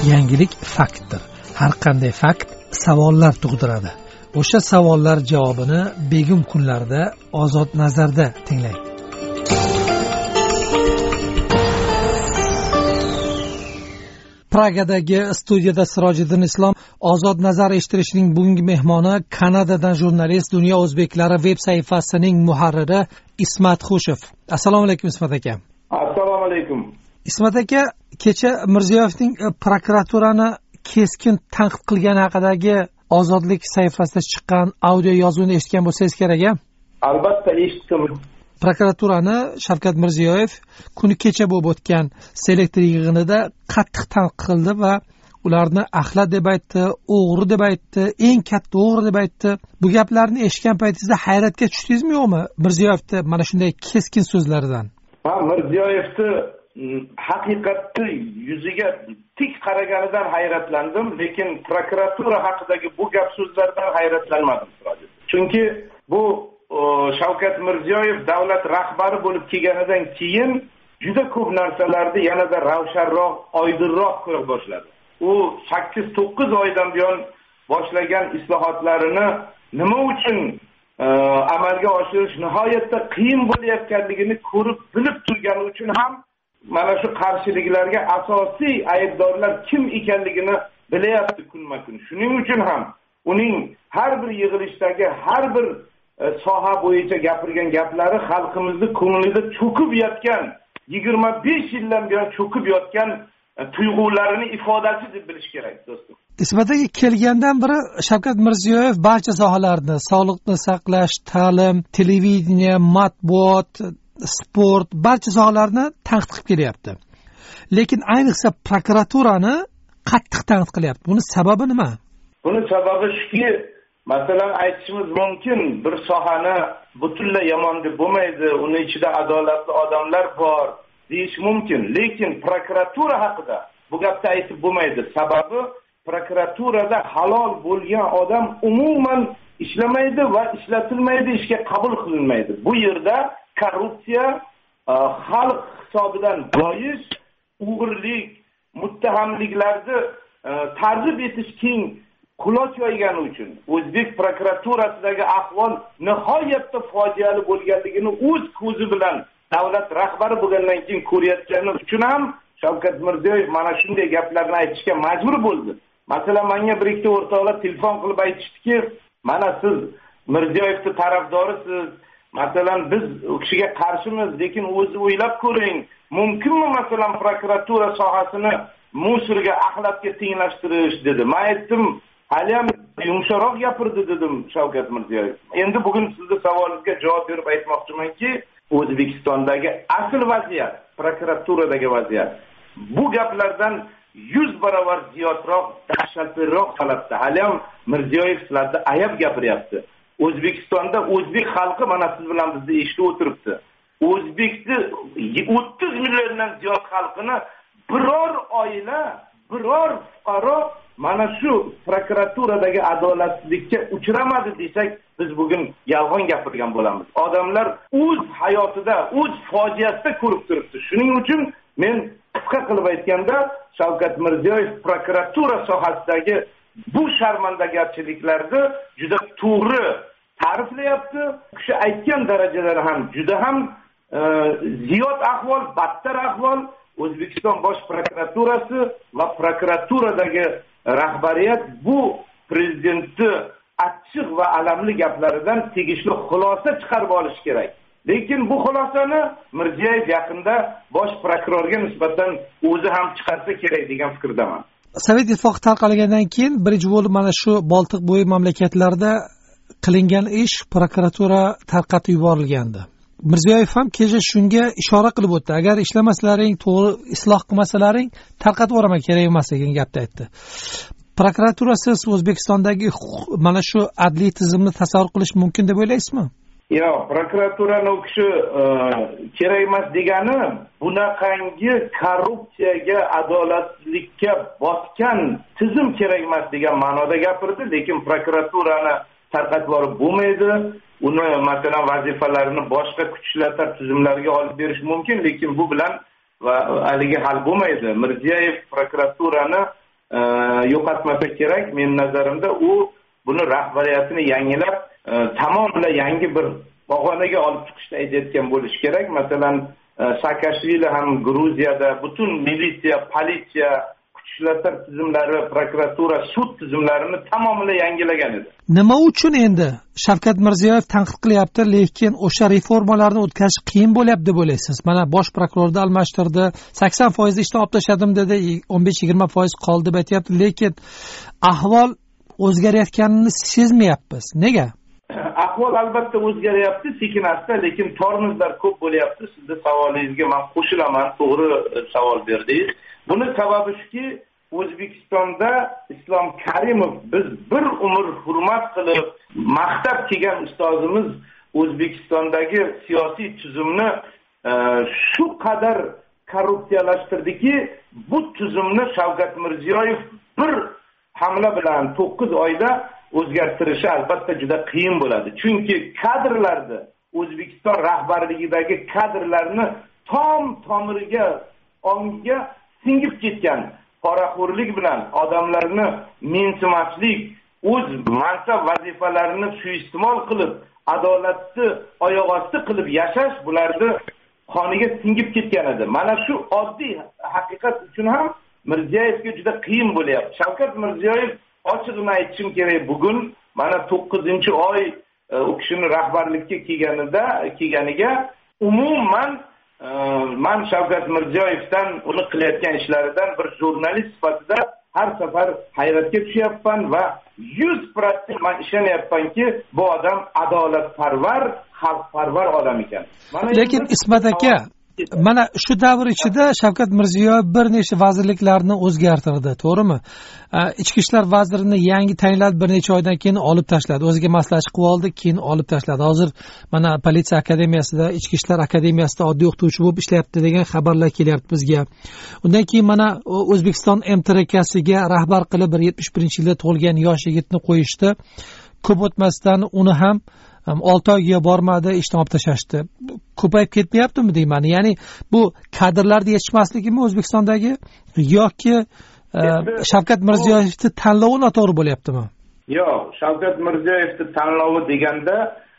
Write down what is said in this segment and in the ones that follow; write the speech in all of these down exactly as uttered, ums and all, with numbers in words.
Yangilik faktdir. Har qanday fakt savollar tug'diradi. O'sha savollar javobini begum kunlarda Ozod nazarda tinglang. Pragadagi studiyada Sirojiddin Islom. Ozod nazar eshittirishning bugungi mehmoni Kanadadan jurnalist, Dunyo o'zbeklari veb sayfasining muharriri Ismat Xushev. Assalomu alaykum Ismat aka. Assalomu alaykum. Ismat aka, kecha Mirziyoyevning prokuraturani keskin tanqid qilgani haqidagi Ozodlik sayfasida chiqqan audio yozuvni eshitgan bo'lsangiz kerak a? Albatta eshitdim. Prokuraturani Shavkat Mirziyoyev kuni kecha bo'lib o'tgan selektor yig'inida qattiq tanqid qildi va ularni axlat deb aytdi, o'g'ri deb aytdi, eng katta o'g'ri deb aytdi. Bu gaplarni eshitgan paytingizda hayratga tushdingizmi yo'qmi Mirziyoyevni mana shunday keskin so'zlaridan? Ha, Mirziyoyevni haqiqatni yuziga tik qaraganidan hayratlandim, lekin prokuratura haqidagi bu gap so'zlardan hayratlanmadim. Chunki bu Shavkat Mirziyoyev davlat rahbari bo'lib kelganidan keyin juda ko'p narsalarni yanada ravshanroq, oydinroq ko'ra boshladi. U sakkiz to'qqiz oydan buyon boshlagan islohotlarini nima uchun e, amalga oshirish nihoyatda qiyin bo'layotganligini ko'rib bilib turgani uchun ham mana shu qarshiliklarga asosiy aybdorlar kim ekanligini bilyapti kunma-kun. Shuning uchun ham uning har bir yig'ilishdagi har bir soha bo'yicha gapirgan gaplari xalqimizni ko'nglida cho'kib yotgan, yigirma besh yildan buyon cho'kib yotgan tuyg'ularini ifodasi deb bilish kerak do'stim. Ismataga kelgandan beri Shavkat Mirziyoyev barcha sohalarni, sog'liqni saqlash, ta'lim, televideniya, matbuot, sport, barcha sohalarni tanqid qilib kelyapti. Lekin ayniqsa prokuraturani qattiq tanqid qilyapti. Buni sababi nima? Buni sababi shuki, masalan aytishimiz mumkin, bir sohani butunlay yomon deb bo'lmaydi, uni ichida adolatli odamlar bor deyish mumkin. Lekin prokuratura haqida bu gapni aytib bo'lmaydi. Sababi prokuraturada halol bo'lgan odam umuman ishlamaydi va ishlatilmaydi, ishga qabul qilinmaydi. Bu yerda korrupsiya, xalq hisobidan boyish, o'g'irlik, muttahamliklarni targ'ib etish keng quloch yoygani uchun o'zbek prokuraturasidagi ahvol nihoyatda fojiali bo'lganligini o'z ko'zi bilan davlat rahbari bo'lgandan keyin ko'rayotgani uchun ham Shavkat Mirziyoyev mana shunday gaplarni aytishga majbur bo'ldi. Masalan, menga bir ikkita o'rtoqlar telefon qilib aytishdiki, mana siz Mirziyoyevning tarafdorisiz, masalan biz u kishiga qarshimiz, lekin o'zi o'ylab ko'ring, mumkinmi masalan prokuratura sohasini musulga, axlatga tenglashtirish dedi. Men aytdim, hali ham yumsharoq gapirdi dedim Shavkat Mirziyoyev. Endi bugun sizning savolingizga javob berib aytmoqchimanki, O'zbekistondagi asl vaziyat, prokuraturadagi vaziyat bu gaplardan yuz barobar ziyodroq, dahshatliroq holatda. Hali ham Mirziyoyev sizlarni ayab gapiryapti. O'zbekistonda o'zbek xalqi mana siz bilan bizni eshitib o'tiribdi. O'zbekni o'ttiz milliondan ziyod xalqini biror oila, biror fuqaro mana shu prokuraturadagi adolatsizlikka uchramadi desak, biz bugun yolg'on gapirgan bo'lamiz. Odamlar o'z hayotida, o'z fojiasida ko'rib turibdi. Shuning uchun men qisqa qilib aytganda, Shavkat Mirziyoyev prokuratura sohasidagi bu sharmandagarchiliklarni juda to'g'ri ta'riflayapti. U kishi aytgan darajalari ham juda ham e, ziyod ahvol, battar ahvol. O'zbekiston bosh prokuraturasi va prokuraturadagi rahbariyat bu prezidentni achchiq va alamli gaplaridan tegishli xulosa chiqarib olish kerak. Lekin bu xulosani Mirziyoyev yaqinda bosh prokurorga nisbatan o'zi ham chiqarsa kerak degan fikrdaman. Sovet ittifoqi tarqalgandan keyin birinchi bo'lib mana shu Boltiq bo'yi mamlakatlarda qilingan ish prokuratura tarqatib yuborilgandi. Mirziyoyev ham kecha shunga ishora qilib o'tdi. Agar ishlamaslaring, to'g'ri isloh qilmasalaring, tarqatib yuboraman, kerak emas degan gapni aytdi. Prokuraturasiz O'zbekistondagi mana shu adliy tizimni tasavvur qilish mumkin deb o'ylaysizmi? Yo'q, prokuraturani u kishi kerak emas degani bunaqangi korrupsiyaga, adolatsizlikka botgan tizim kerak emas degan ma'noda gapirdi, lekin prokuraturani tarqatib yuborib bo'lmaydi. Uni masalan vazifalarini boshqa kuchlar tizimlariga olib berish mumkin, lekin bu bilan va haligi hal bo'lmaydi. Mirziyoyev prokuraturani yo'qotmasa kerak. Men nazarimda u buni rahbariyatini yangilab tamomila yangi bir pog'onaga olib chiqishni aytayotgan bo'lishi kerak. Masalan, Saakashvili ham Gruziyada butun militsiya, politsiya, kuch ishlatma tizimlari, prokuratura, sud tizimlarini tamomila yangilagan edi. Nima uchun endi Shavkat Mirziyoyev tanqid qilyapti, lekin o'sha reformalarni o'tkazish qiyin bo'lyapti deb o'ylaysiz? Mana bosh prokurorni almashtirdi, sakson foiz ishdan olib tashladim dedi, o'n besh yigirma foiz qoldi deb aytyapti, lekin ahvol o'zgarayotganini sezmayapmiz. Nega? Ahvol albatta o'zgaryapti, sekin-asta, lekin tormozlar ko'p bo'lyapti. Sizning savolingizga men qo'shilaman, to'g'ri savol berdingiz. Buni sababi shuki, O'zbekistonda Islom Karimov biz bir umr hurmat qilib, maqtab kelgan ustozimiz O'zbekistondagi siyosiy tuzumni shu qadar korrupsiyalashtirdiki, bu tuzumni Shavkat Mirziyoyev bir hamla bilan to'qqiz oyda o'zgartirishi albatta juda qiyin bo'ladi. Chunki kadrlarni, O'zbekiston rahbarligidagi kadrlarni tom tomiriga, ongiga singib ketgan poraxo'rlik bilan odamlarni mensimaslik, o'z mansab vazifalarini suiiste'mol qilib, adolatni oyoq osti qilib yashash bularni qoniga singib ketgan edi. Mana shu oddiy haqiqat uchun ham Mirziyoyevga juda qiyin bo'lyapti. Shavkat Mirziyoyev ochig'ini aytishim kerak, bugun mana to'qqizinchi oy u kishini rahbarlikka kelganida, kelganiga umuman men Shavkat Mirziyoyevdan uni qilayotgan ishlaridan bir jurnalist sifatida har safar hayratga tushyapman va yuz foiz men ishonyapmanki, bu odam adolatparvar, xalqparvar odam ekan. Lekin Ismat aka, mana shu davr ichida Shavkat Mirziyoyev bir nechta vazirliklarni o'zgartirdi, to'g'rimi? Ichki ishlar vazirini yangi tayinlab bir necha oydan keyin olib tashladi. O'ziga maslahatchi qilib oldi, keyin olib tashladi. Hozir mana politsiya akademiyasida, ichki ishlar akademiyasida oddiy o'qituvchi bo'lib ishlayapti degan xabarlar kelyapti bizga. Undan keyin mana O'zbekiston M T R Kasiga rahbar qilib bir yetmish birinchi yilda tug'ilgan yosh yigitni qo'yishdi. Ko'p o'tmasdan uni ham olti oyga bormadi, ishdan olib tashlashdi. Ko'payib ketmayaptimi deyman? Ya'ni bu kadrlarda yetishmasligimi O'zbekistondagi yoki Shavkat Mirziyoyevning tanlovi noto'g'ri bo'lyaptimi? Yo'q, Shavkat Mirziyoyevning tanlovi deganda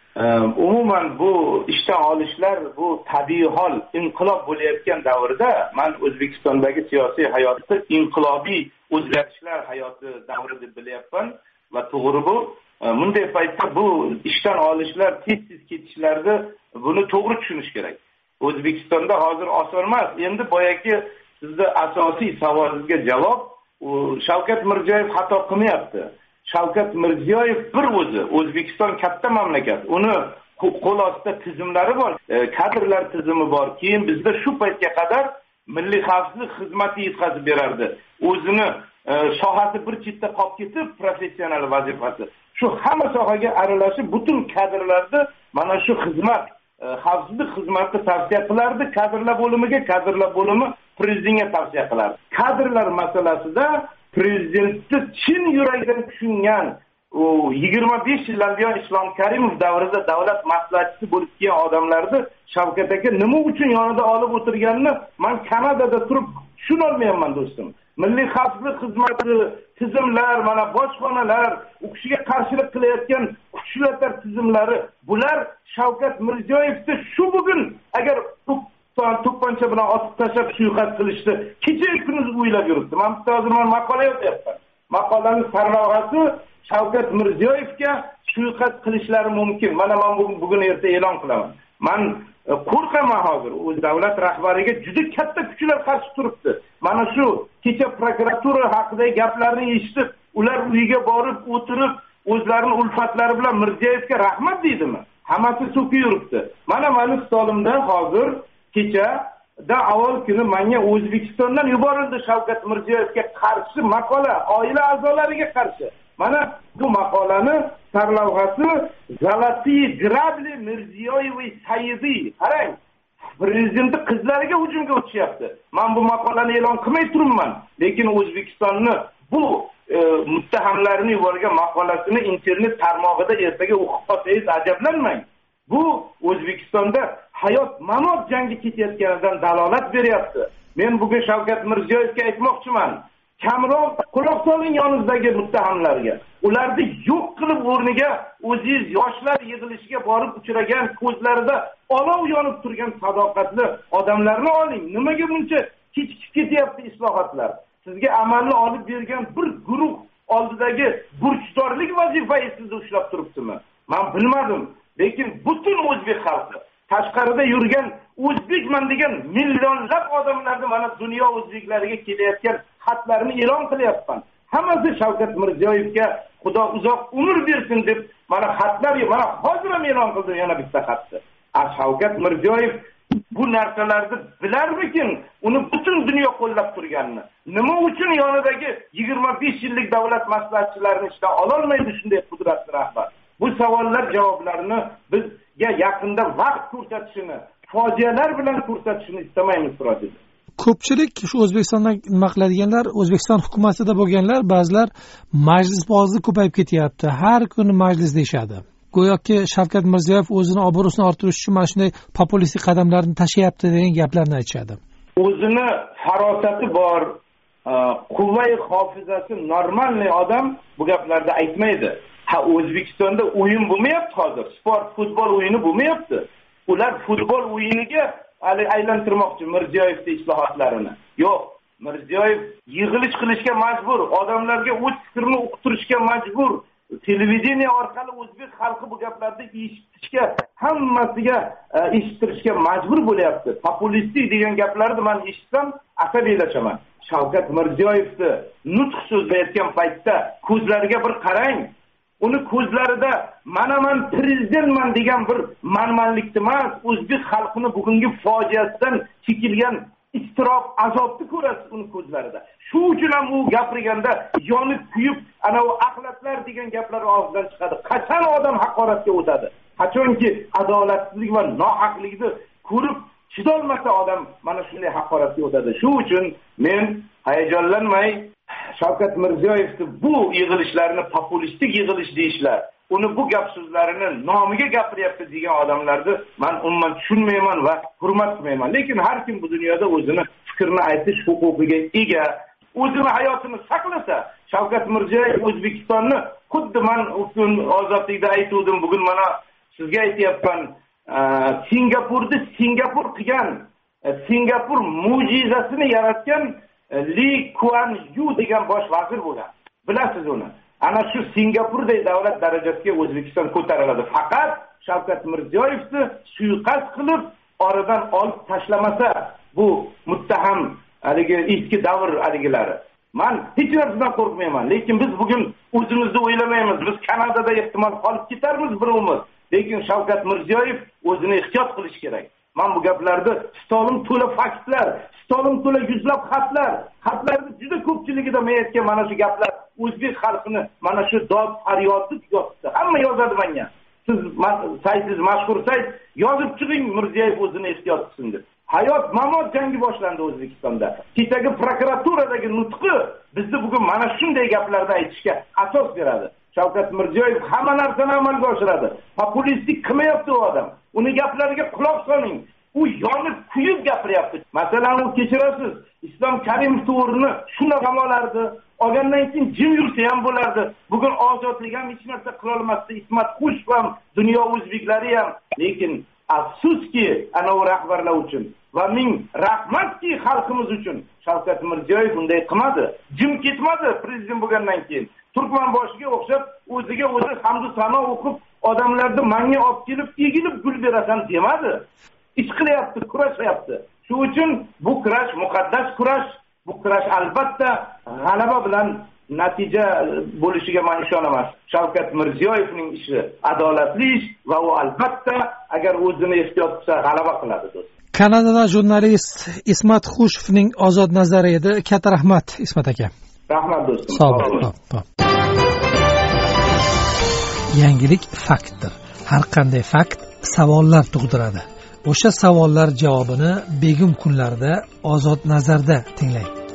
umuman bu ishdan olishlar bu tabiiy hol, inqilob bo'layotgan davrda men O'zbekistondagi siyosiy hayotni inqilobiy o'zgarishlar hayoti davri deb bilyapman va to'g'ri bu. Bunday paytda bu ishdan olishlar, tez-tez ketishlarni buni to'g'ri tushunish kerak. O'zbekistonda hozir oson emas. Endi boyagi sizda asosiy savolingizga javob, Shavkat Mirziyoyev xato qilmayapti. Shavkat Mirziyoyev bir o'zi, O'zbekiston katta mamlakat. Uni qo'l ostida tizimlari bor, kadrlar tizimi bor. Keyin bizda shu paytga qadar milliy xavfsizlik xizmati yetkazib berardi. O'zini sohasi bir chetda qolib ketib, professional vazifasi. Shu hamma sohaga aralashib, butun kadrlarni mana shu xizmat, xavfsizlik xizmati tavsiya qilardi, kadrlar bo'limiga, kadrlar bo'limi prezidentga tavsiya qilardi. Kadrlar masalasida prezidentni chin yuragidan tushungan, u yigirma besh yildan buyon Islom Karimov davrida davlat maslahatchisi bo'lib kelgan odamlarni Shavkat aka nima uchun yonida olib o'tirganini men Kanadada turib tushuna olmayapman do'stim. Milliy xavfsizlik xizmati tizimlar, mana bojxonalar, u kishiga qarshilik qilayotgan kuchlar tizimlari, bular Shavkat Mirziyoyevni shu bugun agar to'pponcha bilan otib tashlab suiqasd qilishdi, kecha kunduz o'ylab yuribdi. Men hozir men maqola yozyapman. Maqolaning sarlavhasi Shavkat Mirziyoyevga suiqasd qilishlari mumkin. Mana men bugun bugun erta e'lon qilaman. Men qo'rqaman hozir. U davlat rahbariga juda katta kuchlar qarshi turibdi. Mana shu kecha prokuratura haqidagi gaplarni eshitib, ular uyiga borib o'tirib, o'zlarining ulfatlari bilan Mirziyoyevga rahmat deydimi? Hammasi so'kib yuribdi. Mana meni stolimda hozir kecha da avval kuni menga O'zbekistondan yuborildi Shavkat Mirziyoyevga qarshi maqola, oila a'zolariga qarshi. Mana bu maqolani sarlavhasi Zalatiy Grabli Mirziyoyevi Sayidi. Qarang, prezidentning qizlariga hujumga o'tishyapti. Men bu maqolani e'lon qilmay turibman, lekin O'zbekistonni bu e, muttahamlarni yuborgan maqolasini internet tarmog'ida ertaga o'qib qolsangiz ajablanmang. Bu O'zbekistonda hayot mamot jangi ketayotganidan dalolat beryapti. Men bugun Shavkat Mirziyoyevga aytmoqchiman. kamroq quloq soling yonizdagi muttahamlarga. Ularni yo'q qilib o'rniga o'zingiz yoshlar yig'ilishiga borib uchragan, ko'zlarida olov yonib turgan sadoqatli odamlarni oling. Nimaga buncha kechikib ketyapti islohotlar? Sizga amalni olib bergan bir guruh oldidagi burchdorlik vazifasi sizni ushlab turibdimi? Men bilmadim. Lekin butun o'zbek xalqi, tashqarida yurgan o'zbekman degan millionlab odamlarni mana dunyo o'zbeklariga kelayotgan xatlarni e'lon qilyapman. Hammasi Shavkat Mirziyoyevga Xudo uzoq umr bersin deb mana xatlar, mana hozir ham e'lon qildim yana bitta xatni. A Shavkat Mirziyoyev bu narsalarni bilarmikin? Uni butun dunyo qo'llab turganini. Nima uchun yonidagi yigirma besh yillik davlat maslahatchilarini ishdan ola olmaydi shunday qudratli rahbar? Bu savollar javoblarini bizga yaqinda vaqt ko'rsatishini, fojialar bilan ko'rsatishini istamaymiz, birodar. Ko'pchilik shu O'zbekistonda nima qiladiganlar, O'zbekiston hukumatida bo'lganlar, ba'zilar majlisbozlik ko'payib ketyapti. Har kuni majlis deyshadi. Go'yoki Shavkat Mirziyoyev o'zini obro'sini orttirish uchun mana shunday populistik qadamlarni tashlayapti degan gaplarni aytishadi. O'zini farosati bor, quvvai hofizasi normalniy odam bu gaplarni aytmaydi. Ha, O'zbekistonda o'yin bo'lmayapti hozir. Sport, futbol o'yini bo'lmayapti. Ular futbol o'yiniga aylantirmoqchi Mirziyoyevning islohotlarini. Yo'q, Mirziyoyev yig'ilish qilishga majbur, odamlarga o'z fikrini uqtirishga majbur. Televideniya orqali o'zbek xalqi bu gaplarni eshitishga, hammasiga eshittirishga majbur bo'lyapti. Populistik degan gaplarni men eshitsam asabiylashaman. Shavkat Mirziyoyevni nutq so'zlayotgan paytda ko'zlariga bir qarang. Uni ko'zlarida mana men prezidentman degan bir manmanlik emas, o'zbek xalqini bugungi fojiasidan chekilgan iztirob, azobni ko'rasiz uni ko'zlarida. Shu uchun ham u gapirganda yonib kuyib, ana u axlatlar degan gaplar og'zidan chiqadi. Qachon odam haqoratga o'tadi? Qachonki adolatsizlik va nohaqlikni ko'rib chidolmasa odam mana shunday haqoratga o'tadi. Shu uchun men hayajonlanmay, Shavkat Mirziyoyevni bu yig'ilishlarni populistik yig'ilish deyishlar, uni bu gap so'zlarini nomiga gapiryapti degan odamlarni men umuman tushunmayman va hurmat qilmayman. Lekin har kim bu dunyoda o'zini fikrini aytish huquqiga ega. O'zini hayotini saqlasa, Shavkat Mirziyoyev O'zbekistonni xuddi men o'tgan ozodlikda aytdim, bugun mana sizga aytayapman, Singapurni Singapur qilgan, Singapur mo'jizasini yaratgan Li Kuan Yu degan bosh vazir bo'lgan. Bilasiz uni. Ana shu Singapurdagi davlat darajasiga O'zbekiston ko'tariladi. Faqat Shavkat Mirziyoyevni suiqasd qilib oradan olib tashlamasa, bu muttaham haligi eski davr haligilari. Men hech narsadan qo'rqmayman, lekin biz bugun o'zimizni o'ylamaymiz. Biz Kanadada ehtimol qolib ketarmiz bir umr. Lekin Shavkat Mirziyoyev o'zini ehtiyot qilish kerak. Men bu gaplarni stolim to'la faktlar, stolim to'la yuzlab xatlar, xatlarning juda ko'pchiligida men aytgan mana shu gaplar o'zbek xalqini mana shu dod faryodni yozibdi. Hamma yozadi menga. Siz saytingiz mashhur sayt, yozib chiqing Mirziyoyev o'zini ehtiyot qilsin deb. Hayot mamot jangi boshlandi O'zbekistonda. Kechagi prokuraturadagi nutqi bizni bugun mana shunday gaplarni aytishga asos beradi. Shavkat Mirziyoyev hamma narsani amalga oshiradi. Populistik qilmayapti u odam. Uni gaplariga quloq soling. U yonib kuyib gapiryapti. Masalan, u kechirasiz, Islom Karimov to'g'rini shunaqa olardi, olgandan keyin jim yursa ham bo'lardi. Bugun ozodlik ham hech narsa qila olmasdi. Ismat Xush ham, dunyo o'zbeklari ham. Lekin afsuski ana u rahbarlar uchun va ming rahmatki xalqimiz uchun Shavkat Mirziyoyev bunday qilmadi. Jim ketmadi prezident bo'lgandan keyin. Turkmanboshiga o'xshab o'ziga o'zi hamd sano o'qib, odamlarni manga olib kelib, egilib gul berasan demadi. Ish qilyapti, kurashyapti. Shu uchun bu kurash muqaddas kurash. Bu kurash albatta g'alaba bilan natija bo'lishiga men ishonaman. Shavkat Mirziyoyevning ishi adolatli ish va u albatta agar o'zini ehtiyot qilsa g'alaba qiladi do'st. Kanadada jurnalist Ismat Xushevning ozod nazari edi. Katta rahmat Ismat aka. Rahmat do'stim. Sog' bo'ling. Yangilik faktdir. Har qanday fakt savollar tug'diradi. O'sha savollar javobini begim kunlarda ozod nazarda tinglang.